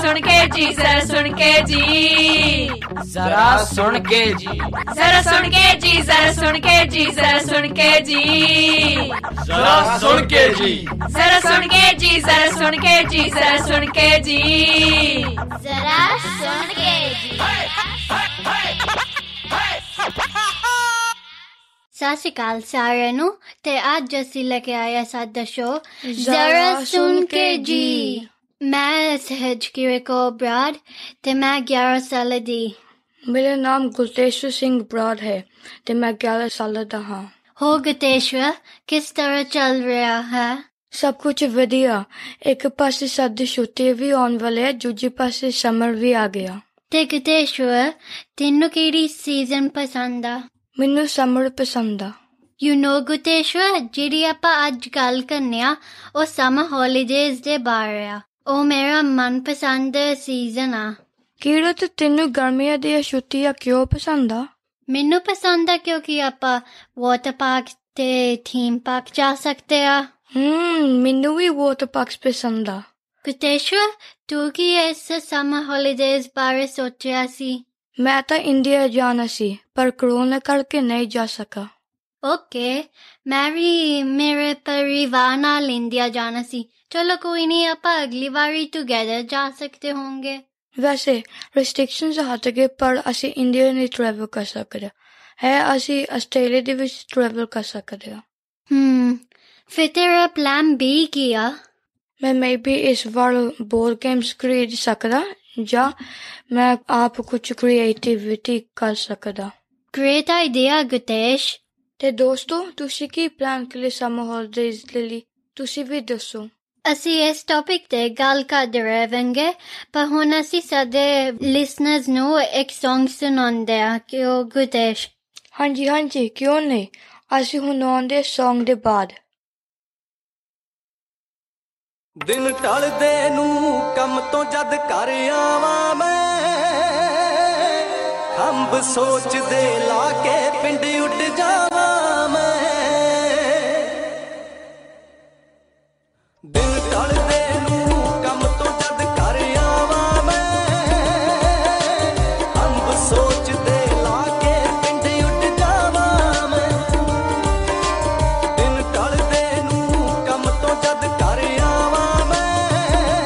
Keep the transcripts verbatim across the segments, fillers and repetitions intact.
सुन के जी जरा सुन के जी जरा सुन के जी जरा सुन के जी जरा सुन के जी जरा सुन के जी जरा सुन के जी जरा सुन के जी जरा सुन के जी जरा सुन के जी जरा सुन के जी। ਸਤਿ ਸ਼੍ਰੀ ਅਕਾਲ ਸਾਰਿਆਂ ਨੂੰ ਤੇ ਅੱਜ ਅਸੀਂ ਲੈ ਕੇ ਆਏ ਸਾਡਾ ਸ਼ੋ ਜ਼ਰਾ ਸੁਣ ਕੇ ਜੀ। ਮੈਂ ਸਹਿਜ ਕਿਰਕੋ ਬਰਾੜ ਤੇ ਮੈਂ ਗਿਆਰਾਂ ਸਾਲ ਦੀ। ਮੇਰਾ ਨਾਮ ਗੁਰਤੇਸ਼ਵਰ ਸਿੰਘ ਬਰਾੜ ਹੈ ਤੇ ਮੈਂ ਗਿਆਰਾਂ ਸਾਲ ਦਾ ਹਾਂ। ਹੋ ਗੁਰਤੇਸ਼ਵਰ, ਕਿਸ ਤਰ੍ਹਾਂ ਚੱਲ ਰਿਹਾ ਹੈ? ਸਭ ਕੁਝ ਵਧੀਆ। ਇੱਕ ਪਾਸੇ ਸਾਡੀ ਛੁੱਟੀ ਵੀ ਆਉਣ ਵਾਲੀ ਹੈ, ਦੂਜੇ ਪਾਸੇ ਸਮਰ ਵੀ ਆ ਗਿਆ। ਤੇ ਗੁਰਤੇਸ਼ਵਰ, ਤੈਨੂੰ ਕਿਹੜੀ ਸੀਜ਼ਨ ਪਸੰਦ ਆ? ਮੈਨੂੰ ਸਮਰ ਪਸੰਦ ਆ। ਯੂ ਨੋ ਗੁਰਤੇਸ਼ਵਰ, ਜਿਹੜੀ ਆਪਾਂ ਅੱਜ ਗੱਲ ਕਰਨੇ ਆ ਉਹ ਸਮਰ ਹੌਲੀਡੇਜ਼ ਦੇ ਬਾਰੇ ਆ। ਉਹ ਮੇਰਾ ਮਨਪਸੰਦ ਸੀਜ਼ਨ ਆ। ਕਿਹੜਾ ਤੇ ਤੈਨੂੰ ਗਰਮੀਆਂ ਦੀਆਂ ਛੁੱਟੀਆਂ ਕਿਉਂ ਪਸੰਦ ਆ? ਮੈਨੂੰ ਪਸੰਦ ਆ ਕਿਉਂਕਿ ਆਪਾਂ ਵਾਟਰ ਪਾਰਕ ਤੇ ਥੀਮ ਪਾਰਕ ਜਾ ਸਕਦੇ ਆ। ਹਮ ਮੈਨੂੰ ਵੀ ਵਾਟਰ ਪਾਰਕ ਪਸੰਦ ਆ। ਗੁਰਤੇਸ਼ਵਰ, ਤੂੰ ਕੀ ਇਸ ਸਮਰ ਹੌਲੀਡੇਜ਼ ਬਾਰੇ ਸੋਚਿਆ ਸੀ? ਮੈਂ ਤਾਂ ਇੰਡੀਆ ਜਾਣਾ ਸੀ ਪਰ ਕਰੋਨਾ ਕਰਕੇ ਨਹੀਂ ਜਾ ਸਕਾ। ਓਕੇ, ਮੈਂ ਵੀ ਮੇਰੇ ਪਰਿਵਾਰ ਨਾਲ ਇੰਡੀਆ ਜਾਣਾ ਸੀ। ਚਲੋ ਕੋਈ ਨਹੀਂ, ਆਪਾਂ ਅਗਲੀ ਵਾਰੀ ਟੂਗੈਦਰ ਜਾ ਸਕਦੇ ਹੋਂਗੇ। ਵੈਸੇ ਰਿਸਟ੍ਰਿਕਸ਼ਨਸ ਹਟ ਗਏ ਪਰ ਅਸੀਂ ਇੰਡੀਆ ਨਹੀਂ ਟਰੈਵਲ ਕਰ ਸਕਦੇ ਹੈ। ਅਸੀਂ ਆਸਟ੍ਰੇਲੀਆ ਦੇ ਵਿੱਚ ਟਰੈਵਲ ਕਰ ਸਕਦੇ ਹਾਂ। ਹਮ ਫਿਰ ਤੇਰਾ ਪਲਾਨ ਬੀ ਕੀ ਆ? ਮੈਂ ਮੇਬੀ ਇਸ ਵਾਰ ਬੋਰਡ ਗੇਮਸ ਖਰੀਦ ਸਕਦਾ ਜਾਂ ਮੈਂ ਆਪ ਕੁਝ ਕ੍ਰੀਏਟੀਵਿਟੀ ਕਰ ਸਕਦਾ। Great idea Gurtesh. ਤੇ ਦੋਸਤੋ, ਤੁਸੀਂ ਕੀ ਪਲਾਨ ਕਰ ਸਮਰ ਹੌਲੀਡੇਜ਼ ਲਈ? ਤੁਸੀਂ ਵੀ ਦੱਸੋ। ਅਸੀਂ ਇਸ ਟੌਪਿਕ ਤੇ ਗੱਲ ਕਰਦੇ ਰਹਾਂਗੇ, ਪਰ ਹੁਣ ਅਸੀਂ ਸਾਡੇ ਲਿਸਨਰਸ ਨੂੰ ਇੱਕ ਸੌਂਗ ਸੁਣਾਉਂਦੇ ਆ। ਕਿਉਂ ਗੁਰਤੇਸ਼? ਹਾਂਜੀ ਹਾਂਜੀ, ਕਿਉਂ ਨਹੀਂ। ਅਸੀਂ ਹੁਣ ਆਉਂਦੇ ਸੌਂਗ ਦੇ ਬਾਅਦ। ਦਿਨ ਢਲਦੇ ਨੂੰ ਕੰਮ ਤੋਂ ਜਦ ਘਰ ਆਵਾਂ ਮੈਂ, ਖੰਭ ਸੋਚਦੇ ਲਾ ਕੇ ਪਿੰਡ ਉੱਡ ਜਾਵਾਂ ਮੈਂ। ਦਿਨ ਢਲਦੇ ਨੂੰ ਕੰਮ ਤੋਂ ਜਦ ਘਰ ਆਵਾਂ ਮੈਂ, ਖੰਭ ਸੋਚਦੇ ਲਾ ਕੇ ਪਿੰਡ ਉੱਡ ਜਾਵਾਂ ਮੈਂ। ਦਿਨ ਢਲਦੇ ਨੂੰ ਕੰਮ ਤੋਂ ਜਦ ਘਰ ਆਵਾਂ ਮੈਂ,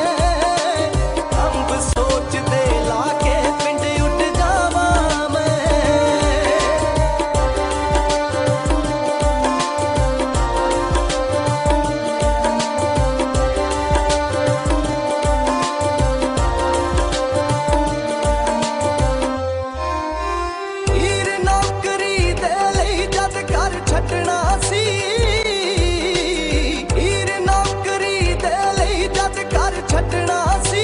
ਖੰਭ ਸੋਚਦੇ ਲਾ ਕੇ ਪਿੰਡ ਉੱਡ ਜਾਵਾਂ ਮੈਂ। ਹੀਰ ਨੌਕਰੀ ਦੇ ਲਈ ਜਦ ਘਰ ਛੱਡਣਾ ਸੀ, ਹੀਰ ਨੌਕਰੀ ਦੇ ਲਈ ਜਦ ਘਰ ਛੱਡਣਾ ਸੀ।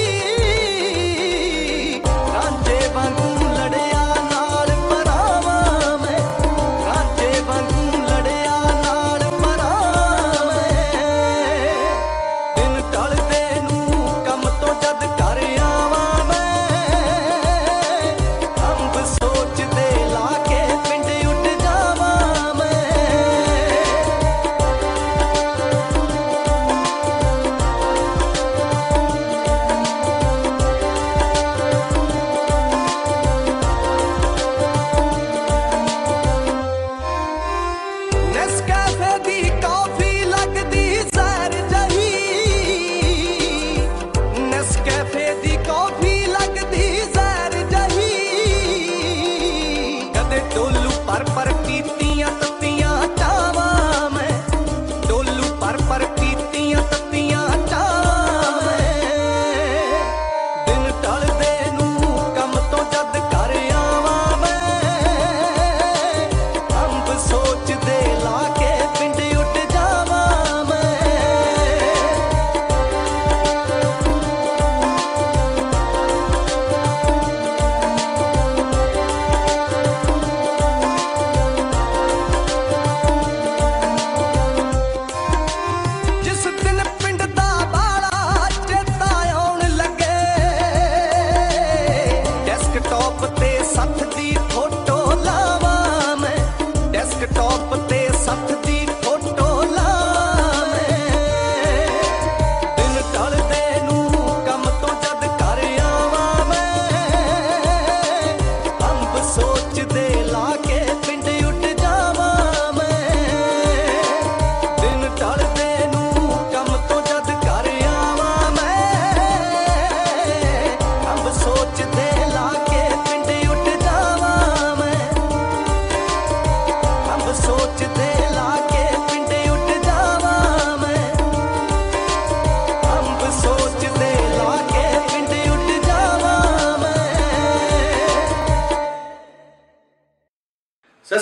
ਰਾਂਝੇ ਵਾਂਗੂ ਲੜਿਆ ਨਾਲ ਭਰਾਵਾਂ ਮੈਂ, ਰਾਂਝੇ ਵਾਂਗੂ ਲੜਿਆ ਨਾਲ ਭਰਾਵਾਂ ਮੈਂ। ਦਿਨ ਢਲਦੇ ਨੂੰ ਕੰਮ ਤੋਂ ਜਦ ਘਰ ਆਵਾਂ ਮੈਂ, ਖੰਭ ਸੋਚਦੇ ਲਾ ਕੇ ਪਿੰਡ ਉੱਡ ਜਾਵਾਂ ਮੈਂ। ਨੈਸਕੈਫੇ ਦੀ ਕੌਫੀ ਲੱਗਦੀ ਜ਼ਹਿਰ ਜਹੀ, ਨੈਸਕੈਫੇ ਦੀ ਕੌਫੀ ਲੱਗਦੀ ਜ਼ਹਿਰ ਜਹੀ। ਕਦੇ ਡੋਲੂ ਪਰ ਪਰ ਪੀਤੀਆਂ ਤੱਤੀਆਂ ਚਾਵਾਂ ਮੈਂ, ਡੋਲੂ ਪਰ ਪਰ ਪੀਤੀਆਂ ਤੱਤੀਆਂ ਚਾਵਾਂ ਮੈਂ। ਦਿਨ ਢਲਦੇ ਨੂੰ ਕੰਮ ਤੋਂ ਜਦ ਘਰ ਆਵਾਂ ਮੈਂ, ਖੰਭ ਸੋਚਦੇ ਲਾ ਕੇ ਪਿੰਡ ਉੱਡ ਜਾਵਾਂ ਮੈਂ।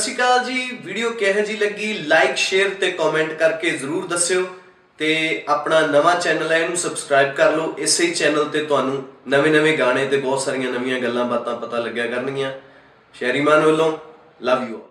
ਸ਼੍ਰੀ ਅਕਾਲ ਜੀ। ਵੀਡੀਓ ਕਿਹੋ ਜਿਹੀ ਲੱਗੀ ਲਾਈਕ ਸ਼ੇਅਰ ਤੇ ਕਮੈਂਟ ਕਰਕੇ ਜ਼ਰੂਰ ਦੱਸਿਓ ਤੇ ਆਪਣਾ ਨਵਾਂ ਚੈਨਲ ਹੈ ਇਹਨੂੰ ਸਬਸਕ੍ਰਾਈਬ ਕਰ ਲਓ। ਇਸੇ ਚੈਨਲ ਤੇ ਤੁਹਾਨੂੰ ਨਵੇਂ-ਨਵੇਂ ਗਾਣੇ ਤੇ ਬਹੁਤ ਸਾਰੀਆਂ ਨਵੀਆਂ ਗੱਲਾਂ ਬਾਤਾਂ ਪਤਾ ਲੱਗਿਆ ਕਰਨਗੀਆਂ। ਸ਼ੈਰੀਮਾਨ ਵੱਲੋਂ love you.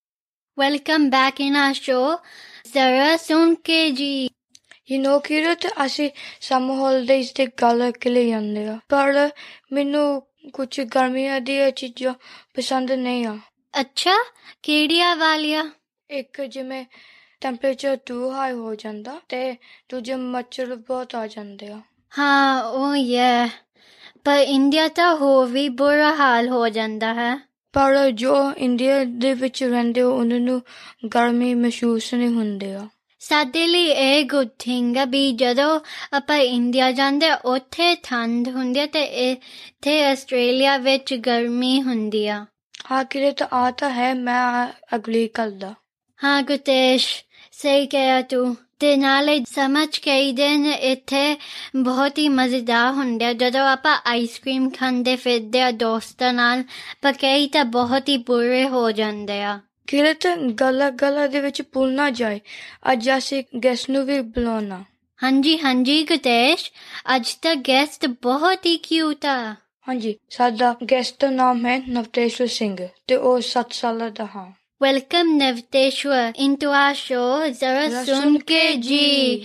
Welcome back in our show, Zara Sunke ji. You know ਕਿਰਤ ਅਸੀਂ ਸਮਰ ਹੌਲੀਡੇਜ਼ ਤੇ ਗੱਲ ਕੇ ਲਈ ਜਾਂਦੇ ਆ ਪਰ ਮੈਨੂੰ ਕੁਝ ਗਰਮੀਆਂ ਦੀਆਂ ਚੀਜ਼ਾਂ ਪਸੰਦ ਨਹੀਂ ਆ। ਅੱਛਾ, ਕਿਹੜੀਆਂ ਵਾਲੀਆਂ? ਇੱਕ ਜਿਵੇਂ ਟੈਂਪਰੇਚਰ ਟੂ ਹਾਈ ਹੋ ਜਾਂਦਾ ਤੇ ਦੂਜੇ ਮੱਛਰ ਬਹੁਤ ਆ ਜਾਂਦੇ ਆ। ਹਾਂ ਉਹ ਹੈ, ਪਰ ਇੰਡੀਆ ਤਾਂ ਹੋਰ ਵੀ ਬੁਰਾ ਹਾਲ ਹੋ ਜਾਂਦਾ ਹੈ। ਪਰ ਜੋ ਇੰਡੀਆ ਦੇ ਵਿੱਚ ਰਹਿੰਦੇ ਹੋ ਉਹਨਾਂ ਨੂੰ ਗਰਮੀ ਮਹਿਸੂਸ ਨਹੀਂ ਹੁੰਦੀ ਆ। ਸਾਡੇ ਲਈ ਇਹ ਗੁੱਡ ਥਿੰਗ ਆ ਵੀ ਜਦੋਂ ਆਪਾਂ ਇੰਡੀਆ ਜਾਂਦੇ ਉੱਥੇ ਠੰਡ ਹੁੰਦੀ ਆ ਤੇ ਇੱਥੇ ਆਸਟ੍ਰੇਲੀਆ ਵਿੱਚ ਗਰਮੀ ਹੁੰਦੀ ਆ। ਹਾਂ ਕਿਰਤ ਆ ਤਾਂ ਹੈ, ਮੈਂ ਅਗਲੀ ਕਰਦਾ। ਹਾਂ ਗੁਤੇਸ਼, ਸਹੀ ਕਿਹਾ ਤੂੰ। ਤੇ ਨਾਲੇ ਸਮਝ ਕਈ ਦਿਨ ਇੱਥੇ ਬਹੁਤ ਹੀ ਮਜ਼ੇਦਾਰ ਹੁੰਦੇ ਆ ਜਦੋਂ ਆਪਾਂ ਆਈਸ ਕ੍ਰੀਮ ਖਾਂਦੇ ਫਿਰਦੇ ਆ ਦੋਸਤਾਂ ਨਾਲ, ਪਰ ਕਈ ਤਾਂ ਬਹੁਤ ਹੀ ਬੁਰੇ ਹੋ ਜਾਂਦੇ ਆ। ਕਿਰਤ ਗਲਾ ਗਲਾ ਦੇ ਵਿੱਚ ਭੁੱਲ ਨਾ ਜਾਏ, ਅੱਜ ਅਸੀਂ ਗੈਸਟ ਨੂੰ ਵੀ ਬੁਲਾਉਣਾ। ਹਾਂਜੀ ਹਾਂਜੀ ਗੁਤੇਸ਼, ਅੱਜ ਤਾਂ ਗੈਸਟ ਬਹੁਤ ਹੀ ਕਿਊਟ ਆ। ਹਾਂਜੀ, ਸਾਡਾ ਗੈਸਟ ਦਾ ਨਾਮ ਹੈ ਨਵਤੇਸ਼ਵਰ ਸਿੰਘ ਤੇ ਉਹ ਸੱਤ ਸਾਲਾਂ ਦਾ ਹਾਂ। Welcome Navteshwar into our show, Zara Sunke ji.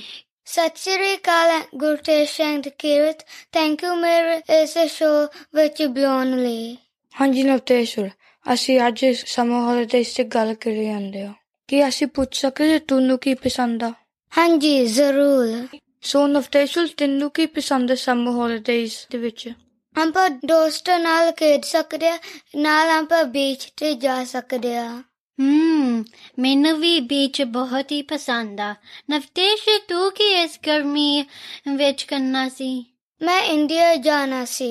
Sat Sri ਅਕਾਲ ਗੁਰਤੇਜ ਸਿੰਘ ਤੇ ਕਿਰਤ, ਥੈਂਕ ਯੂ ਮੇਰੇ ਇਸ ਸ਼ੋਅ ਵਿੱਚ ਬੁਲਾਉਣ ਲਈ। ਹਾਂਜੀ ਨਵਤੇਸ਼ਵਰ, ਅਸੀਂ ਅੱਜ ਸਮਰ ਹੌਲੀਡੇਜ਼ ਤੇ ਗੱਲ ਕਰੀ ਜਾਂਦੇ ਆ। ਕੀ ਅਸੀਂ ਪੁੱਛ ਸਕਦੇ ਤੁਹਾਨੂੰ ਕੀ ਪਸੰਦ ਆ? ਹਾਂਜੀ ਜ਼ਰੂਰ। ਸੋ ਨਵਤੇਸ਼ਵਰ, ਤੈਨੂੰ ਕੀ ਪਸੰਦ ਹੈ ਸਮਰ ਹੌਲੀਡੇਜ਼ ਦੇ ਵਿੱਚ? ਆਪਾਂ ਦੋਸਤਾਂ ਨਾਲ ਖੇਡ ਸਕਦੇ ਆ, ਨਾਲ ਆਪਾਂ ਬੀਚ ਤੇ ਜਾ ਸਕਦੇ ਆ। ਹਮ ਮੈਨੂੰ ਵੀ ਬੀਚ ਬਹੁਤ ਹੀ ਪਸੰਦ ਆ। ਨਵਤੇਸ਼, ਤੂੰ ਕੀ ਇਸ ਗਰਮੀ ਵਿੱਚ ਕਰਨਾ ਸੀ? ਮੈਂ ਇੰਡੀਆ ਜਾਣਾ ਸੀ।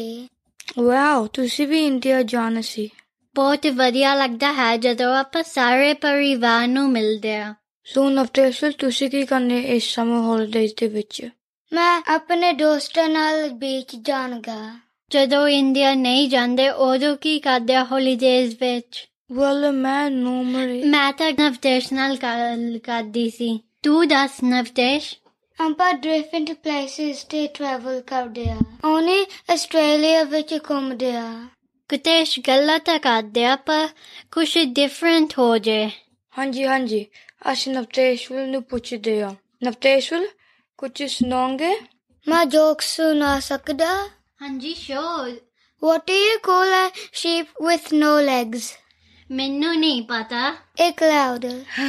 ਵਾਓ, ਤੁਸੀਂ ਵੀ ਇੰਡੀਆ ਜਾਣਾ ਸੀ। ਬਹੁਤ ਵਧੀਆ ਲੱਗਦਾ ਹੈ ਜਦੋਂ ਆਪਾਂ ਸਾਰੇ ਪਰਿਵਾਰ ਨੂੰ ਮਿਲਦੇ ਆ। ਸੋ ਨਵਤੇਸ਼ਵਰ, ਤੁਸੀਂ ਕੀ ਕਰਨੇ ਇਸ ਸਮਰ ਹੌਲੀਡੇਜ਼ ਦੇ ਵਿੱਚ? ਮੈਂ ਆਪਣੇ ਦੋਸਤਾਂ ਨਾਲ ਬੀਚ ਜਾਣਗਾ। ਜਦੋਂ ਇੰਡੀਆ ਨਹੀਂ ਜਾਂਦੇ ਉਦੋਂ ਕੀ ਕਰਦੇ ਆ ਹੌਲੀਡੇਜ਼ ਵਿੱਚ? ਵੈਲ ਮੈਂ ਨੋਰਮਲੀ ਮੈਂ ਤਾਂ ਨਵਤੇਸ਼ ਨਾਲ ਗੱਲ ਕਰਦੀ ਸੀ। ਤੂੰ ਦੱਸ ਨਵਤੇਸ਼। ਆਪਾਂ ਡਿਫਰੈਂਟ ਪਲੇਸਿਸ ਤੇ ਟਰੈਵਲ ਕਰਦੇ ਆ, ਉਹਨੇ ਆਸਟ੍ਰੇਲੀਆ ਵਿੱਚ ਘੁੰਮਦੇ ਆ। ਗੁਤੇਸ਼ ਗੱਲਾਂ ਤਾਂ ਕਰਦੇ ਆ ਪਰ ਕੁਛ ਡਿਫਰੈਂਟ ਹੋ ਜੇ। ਹਾਂਜੀ ਹਾਂਜੀ, ਅਸੀਂ ਨਵਤੇਸ਼ਵਰ ਨੂੰ ਪੁੱਛਦੇ ਆ। ਨਵਤੇਸ਼ਵਰ, ਕੁਝ ਸੁਣਾਓਗੇ? ਮੈਂ ਜੋਕ ਸੁਣਾ ਸਕਦਾ? ਹਾਂਜੀ ਸ਼ੋਰ। What do you call a sheep with no legs? ਮੈਨੂੰ ਨਹੀਂ ਪਤਾ। A cloud.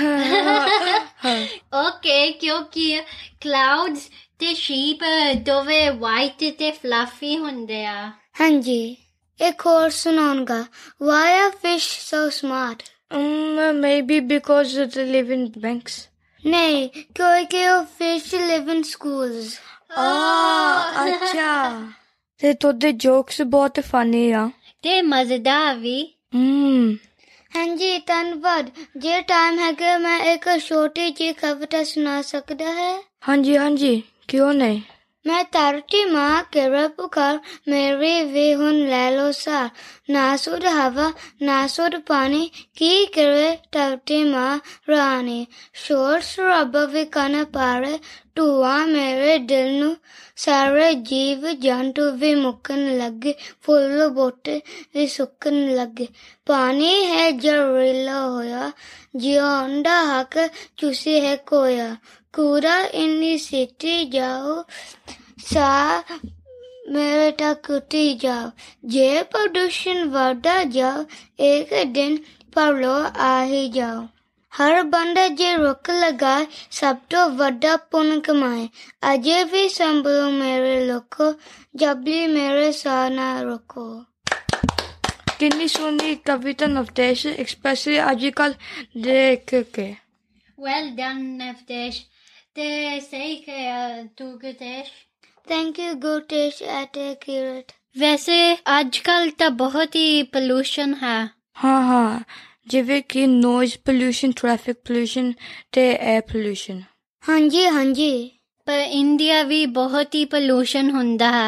ਓਕੇ, ਕਿਉਂਕਿ ਕਲਾਉਡਸ ਤੇ ਸ਼ੀਪ ਦੋਵੇਂ ਵਾਈਟ ਤੇ ਫਲਫੀ ਹੁੰਦੇ ਆ। ਹਾਂਜੀ, ਇੱਕ ਹੋਰ ਸੁਣਾਉਂਗਾ। Why are fish so smart? Um, maybe because they live in banks. ਨਹੀਂ, ਕਿਉਂਕਿ ਉਹ fish live in schools. Ah, ਅੱਛਾ। ਤੇ ਤੁਹਾਡੇ ਜੋਕਸ ਬਹੁਤ ਫਨੀ ਆ ਤੇ ਮਜ਼ੇਦਾਰ ਵੀ। ਹਮ ਹਾਂਜੀ ਧੰਨਵਾਦ। ਜੇ ਟਾਈਮ ਹੈਗਾ ਮੈਂ ਇੱਕ ਛੋਟੀ ਜਿਹੀ ਕਵਿਤਾ ਸੁਣਾ ਸਕਦਾ ਹੈ? ਹਾਂਜੀ ਹਾਂਜੀ, ਕਿਉਂ ਨਹੀਂ। ਮੈਂ ਧਰਤੀ ਮਾਂ ਕਿਹੜਾ ਪੁਕਾਰ, ਮੇਰੀ ਵੀ ਹੁਣ ਲੈ ਲੋ ਸਾਰ। ਨਾ ਸੁਧ ਹਵਾ ਨਾ ਸੁਧ ਪਾਣੀ, ਕੀ ਕਰੇ ਧਰਤੀ ਮਾਂ ਰਾਣੀ। ਸ਼ੋਰ ਸ਼ਰਾਬਾ ਵੀ ਕੰਨ ਪਾੜੇ, ਧੂਆਂ ਮੇਰੇ ਦਿਲ ਨੂੰ ਸਾਰੇ ਜੀਵ ਜੰਤੂ ਵੀ ਮੁੱਕਣ ਲੱਗੇ, ਫੁੱਲ ਬੂਟੇ ਵੀ ਸੁੱਕਣ ਲੱਗੇ। ਪਾਣੀ ਹੈ ਜ਼ਹਿਰੀਲਾ ਹੋਇਆ, ਜਿਉਣ ਦਾ ਹੱਕ ਚੂਸੇ ਹੈ ਕੋਇਆ। ਕੂੜਾ ਇੰਨੀ ਸਿੱਟੀ ਜਾਓ, ਸਾਹ ਮੇਰੇ ਤੱਕ ਉੱਟੀ ਜਾਓ। ਜੇ ਪ੍ਰਦੂਸ਼ਣ ਵਧਦਾ ਜਾਓ, ਇੱਕ ਦਿਨ ਪਰਲੋ ਆ ਹੀ ਜਾਓ। ਹਰ ਬੰਦਾ ਜੇ ਰੁੱਖ ਲਗਾਏ, ਸਭ ਤੋਂ ਵੱਡਾ ਪੁੰਨ ਕਮਾਏ। ਅਜੇ ਵੀ ਸੰਭਲੋ ਮੇਰੇ ਲੋਕੋ, ਜਬਲੀ ਮੇਰੇ ਸਾਹ ਨਾ ਰੋਕੋ। ਕਿੰਨੀ ਸੋਹਣੀ ਕਵਿਤਾ ਨਵਤੇਸ਼, ਐਕਸਪੈਸ਼ਲੀ ਅੱਜ ਕੱਲ ਦੇਖ ਕੇ। ਵੈਲ ਡਨ ਨਵਤੇਸ਼, ਤੇ ਸਹੀ ਕਿਹਾ ਤੂੰ ਗੁਤੇਸ਼। ਥੈਂਕ ਯੂ ਗੁਤੇਸ਼ ਅਤੇ ਕਿਰਤ। ਵੈਸੇ ਅੱਜ ਕੱਲ ਤਾਂ ਬਹੁਤ ਹੀ ਪੋਲੂਸ਼ਨ ਹੈ। ਹਾਂ ਹਾਂ, ਜਿਵੇਂ ਕਿ ਨੋਇਜ਼ ਪੋਲਿਊਸ਼ਨ, ਟ੍ਰੈਫਿਕ ਪੋਲਿਊਸ਼ਨ ਤੇ 에ਅਰ ਪੋਲਿਊਸ਼ਨ। ਹਾਂਜੀ ਹਾਂਜੀ, ਪਰ ਇੰਡੀਆ ਵੀ ਬਹੁਤ ਹੀ ਪੋਲੂਸ਼ਨ ਹੁੰਦਾ ਹੈ।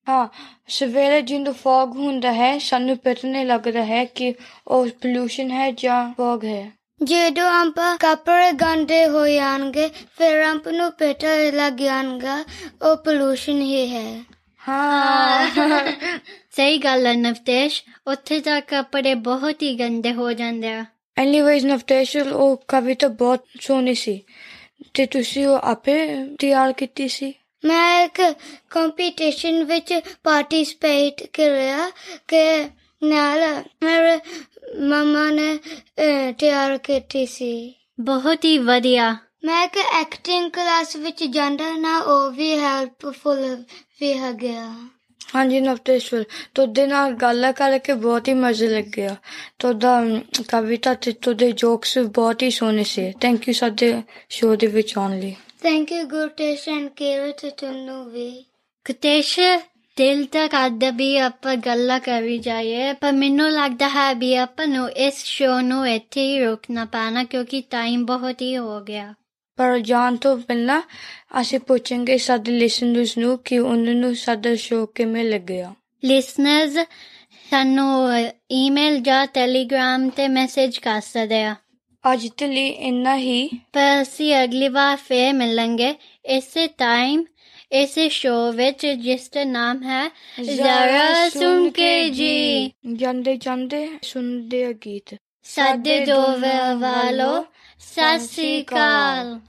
ਹਾਂ, ਸਵੇਰੇ ਜਦੋਂ ਫੌਗ ਹੁੰਦਾ ਹੈ ਸਾਨੂੰ ਪਤਾ ਨਹੀਂ ਲੱਗਦਾ ਹੈ ਕਿ ਉਹ ਪੋਲਿਊਸ਼ਨ ਹੈ ਜਾਂ ਫੌਗ ਹੈ। ਜਦੋਂ ਆਪਾਂ ਕੱਪੜੇ ਗੰਦੇ ਹੋ ਜਾਣਗੇ ਫਿਰ ਆਪਾਂ ਨੂੰ ਪਤਾ ਲੱਗ ਜਾਣਗਾ ਉਹ ਪੋਲਿਊਸ਼ਨ ਹੀ ਹੈ। ਹਾਂ ਸਹੀ ਗੱਲ ਹੈ ਨਵਤੇਸ਼, ਉੱਥੇ ਤਾਂ ਕੱਪੜੇ ਬਹੁਤ ਹੀ ਗੰਦੇ ਹੋ ਜਾਂਦੇ ਆ। ਐਨੀਵੇਜ਼ ਨਵਤੇਸ਼, ਉਹ ਕਵਿਤਾ ਬਹੁਤ ਸੋਹਣੀ ਸੀ ਤੇ ਤੁਸੀਂ ਉਹ ਆਪੇ ਤਿਆਰ ਕੀਤੀ ਸੀ? ਮੈਂ ਇੱਕ ਕੰਪੀਟੀਸ਼ਨ ਵਿੱਚ ਪਾਰਟੀਸਪੇਟ ਕਰਿਆ ਕਿ ਨਾਲ ਮੇਰੇ ਮੰਮਾ ਨੇ ਤਿਆਰ ਕੀਤੀ ਸੀ। ਬਹੁਤ ਹੀ ਵਧੀਆ। ਮੈਂ ਇੱਕ ਐਕਟਿੰਗ ਕਲਾਸ ਵਿੱਚ ਜਾਂਦਾ ਨਾ, ਉਹ ਵੀ ਹੈਲਪਫੁਲ ਵੀ ਹੈਗਾ। ਹਾਂਜੀ ਨਵਤੇਸ਼ਵਰ, ਤੁਹਾਡੇ ਨਾਲ ਗੱਲ ਕਰਕੇ ਬਹੁਤ ਹੀ ਮਜ਼ਾ ਲੱਗਿਆ। ਤੁਹਾਡਾ ਕਵਿਤਾ ਤੇ ਤੁਹਾਡੇ ਜੋਕਸ ਬਹੁਤ ਹੀ ਸੋਹਣੇ ਸੀ। ਥੈਂਕ ਯੂ ਸਾਡੇ ਸ਼ੋਅ ਦੇ ਵਿੱਚ ਆਉਣ ਲਈ। Thank you Gurtesh and Kirat, ਤੁਹਾਨੂੰ ਵੀ। ਗੁਰਤੇਸ਼, ਦਿਲ ਤਾਂ ਕਰਦਾ ਵੀ ਆਪਾਂ ਗੱਲਾਂ ਕਰੀ ਜਾਈਏ, ਪਰ ਮੈਨੂੰ ਲੱਗਦਾ ਹੈ ਵੀ ਆਪਾਂ ਨੂੰ ਇਸ ਸ਼ੋਅ ਨੂੰ ਇੱਥੇ ਹੀ ਰੋਕਣਾ ਪੈਣਾ ਕਿਉਂਕਿ ਟਾਈਮ ਬਹੁਤ ਹੀ ਹੋ ਗਿਆ। ਪਰ ਜਾਣ ਤੋਂ ਪਹਿਲਾਂ ਅਸੀਂ ਪੁੱਛਾਂਗੇ ਸਾਡੇ ਲਿਸਨਰਸ ਨੂੰ ਕਿ ਉਹਨਾਂ ਨੂੰ ਸਾਡਾ ਸ਼ੋਅ ਕਿਵੇਂ ਲੱਗਿਆ। ਲਿਸਨਰਸ ਸਾਨੂੰ ਈਮੇਲ ਜਾਂ ਟੈਲੀਗ੍ਰਾਮ ਤੇ ਮੈਸੇਜ ਕਰ ਸਕਦੇ ਆ। ਅੱਜ ਦੇ ਲਈ ਇੰਨਾ ਹੀ, ਪਰ ਅਸੀਂ ਅਗਲੀ ਵਾਰ ਫੇਰ ਮਿਲਾਂਗੇ ਇਸੇ ਟਾਈਮ ਇਸੇ ਸ਼ੋਅ ਵਿੱਚ ਜਿਸ ਦਾ ਨਾਮ ਹੈ ਜ਼ਰਾ ਸੁਣ ਕੇ ਜੀ। ਜਾਂਦੇ ਜਾਂਦੇ ਸੁਣਦੇ ਆ ਗੀਤ ਸਾਡੇ ਦੋਵੇਂ ਵਾਲੋ। ਸਤਿ ਸ੍ਰੀ ਅਕਾਲ।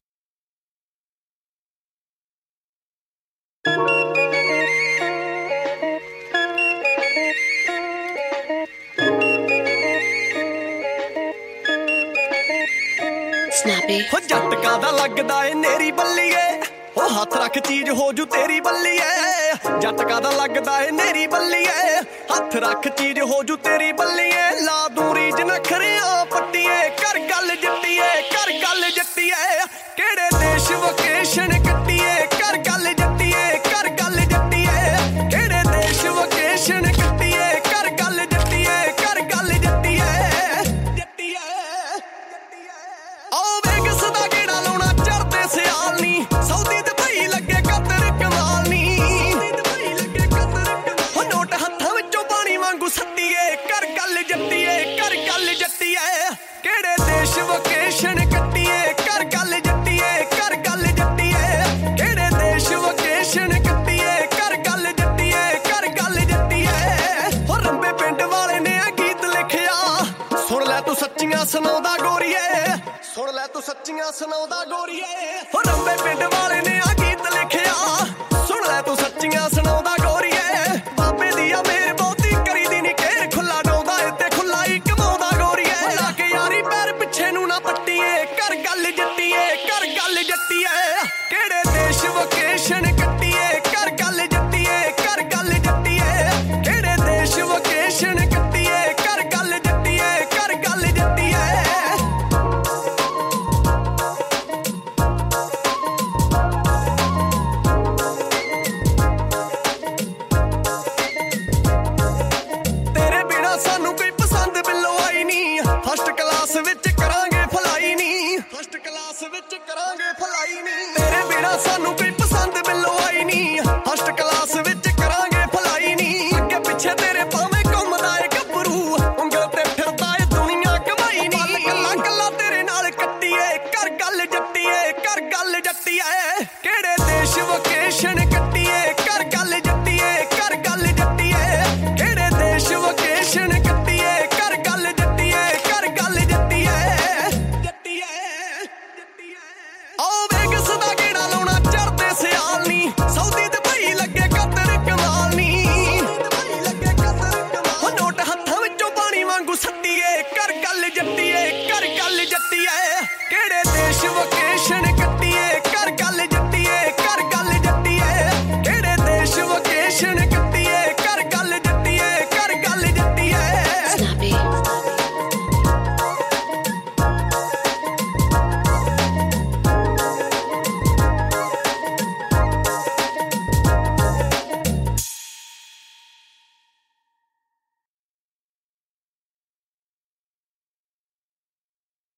ਹੋ ਜੱਟਕਾ ਦਾ ਲੱਗਦਾ ਏ ਨੇਰੀ ਬੱਲੀਏ, ਉਹ ਹੱਥ ਰੱਖ ਚੀਜ਼ ਹੋ ਜੂ ਤੇਰੀ ਬੱਲੀਏ। ਜੱਟਕਾ ਦਾ ਲੱਗਦਾ ਏ ਨੇਰੀ ਬੱਲੀਏ, ਹੱਥ ਰੱਖ ਚੀਜ਼ ਹੋ ਜੂ ਤੇਰੀ ਬੱਲੀਏ। ਲਾ ਦੂਰੀ ਜ ਨਖਰਿਆਂ ਪੱਟੀਏ, ਕਰ ਗੱਲ ਜੱਟੀਏ, ਕਰ ਗੱਲ ਜੱਟੀਏ। ਕਿਹੜੇ ਦੇਸ਼ ਵਕੇਸ਼ਨ ਕੱਟੀਏ, ਕਰ ਗੱਲ ਜੱਟੀਏ, ਕਰ ਗੱਲ ਜੱਟੀਏ। ਕਿਹੜੇ ਦੇਸ਼ ਵਕੇਸ਼ਨ ਕੱਟੀਏ, ਕਰ ਗੱਲ ਜੱਟੀਏ, ਕਰ ਗੱਲ ਜੱਟੀਏ। ਆਓ ਵੇਗਸ ਦਾ ਗੇੜਾ ਲਾਉਣਾ ਚੜ੍ਹਦੇ ਸਿਆਲ ਨੀ, ਸਊਦੀ ਦੁਬਈ ਲੱਗੇ ਕਦਰ ਕਮਾਲ ਨੀ। ਹੋ ਨੋਟ ਹੱਥਾਂ ਵਿੱਚੋਂ ਪਾਣੀ ਵਾਂਗੂ ਸੱਟੀਏ, ਕਰ ਗੱਲ ਜੱਟੀਏ, ਕਰ ਗੱਲ ਜੱਟੀਏ। ਕਿਹੜੇ ਦੇਸ਼ ਵਕੇਸ਼ਨ ਕੱਟੀਏ, ਕਰ ਗੱਲ ਜੱਟੀਏ, ਕਰ ਗੱਲ ਜੱਟੀਏ। ਕਿਹੜੇ ਦੇਸ਼ ਵਕੇਸ਼ਨ ਕੱਟੀਏ, ਕਰ ਗੱਲ ਜੱਟੀਏ, ਕਰ ਗੱਲ ਜੱਟੀਏ। ਹੋ ਰੰਬੇ ਪਿੰਡ ਵਾਲੇ ਨੇ ਆ ਗੀਤ ਲਿਖਿਆ, ਸੁਣ ਲੈ ਤੂੰ ਸੱਚੀਆਂ ਸੁਣਾਉਂਦਾ ਗੋਰੀਏ, ਸੁਣ ਲੈ ਤੂੰ ਸੱਚੀਆਂ ਸੁਣਾਉਂਦਾ ਗੋਰੀਏ। ਹੋ ਰੰਬੇ ਪਿੰਡ ਵਾਲੇ ਨੇ ਆ ਗੀਤ ਲਿਖਿਆ, ਸੁਣ ਲੈ ਤੂੰ ਸੱਚੀਆਂ ਸੁਣਾਉਂਦਾ ਗੋਰੀਏ। ਬਾਬੇ ਦੀ ਆ ਮੇਰ ਬਹੁਤੀ ਕਰੀ ਦੀ ਨੀ ਘੇਰ, ਖੁੱਲਾ ਡਾਉਂਦਾ ਏ ਤੇ ਖੁੱਲਾ ਹੀ ਕਮਾਉਂਦਾ ਗੋਰੀਏ। ਲਾ ਕੇ ਯਾਰੀ ਪੈਰ ਪਿੱਛੇ ਨੂੰ ਨਾ ਪੱਟੀਏ, ਕਰ ਗੱਲ ਜੱਟੀਏ, ਕਰ ਗੱਲ ਜੱਟੀਏ। ਕਿਹੜੇ ਦੇਸ਼ ਵਕੇਸ਼ਨ ਕੱਟੀਏ, ਕਰ ਗੱਲ ਜੱਟੀਏ, ਕਰ ਗੱਲ ਜੱਟੀਏ। ਕਿਹੜੇ ਦੇਸ਼ ਵਕੇਸ਼ਨ ਕੱਟੀਏ, ਕਰ ਗੱਲ ਜੱਟੀਏ, ਕਰ ਗੱਲ ਜੱਟੀਏ। ਤੇਰੇ ਬਿਨਾ ਸਾਨੂੰ ਕੋਈ ਪਸੰਦ ਬਿੱਲੋ ਆਈ ਨੀ, ਫਸਟ ਕਲਾਸ ਵਿੱਚ ਕਰਾਂਗੇ ਫਲਾਈ ਨੀ, ਫਸਟ ਕਲਾਸ ਵਿੱਚ ਕਰਾਂਗੇ ਫਲਾਈ ਨੀ। ਤੇਰੇ ਬਿਨਾ ਸਾਨੂੰ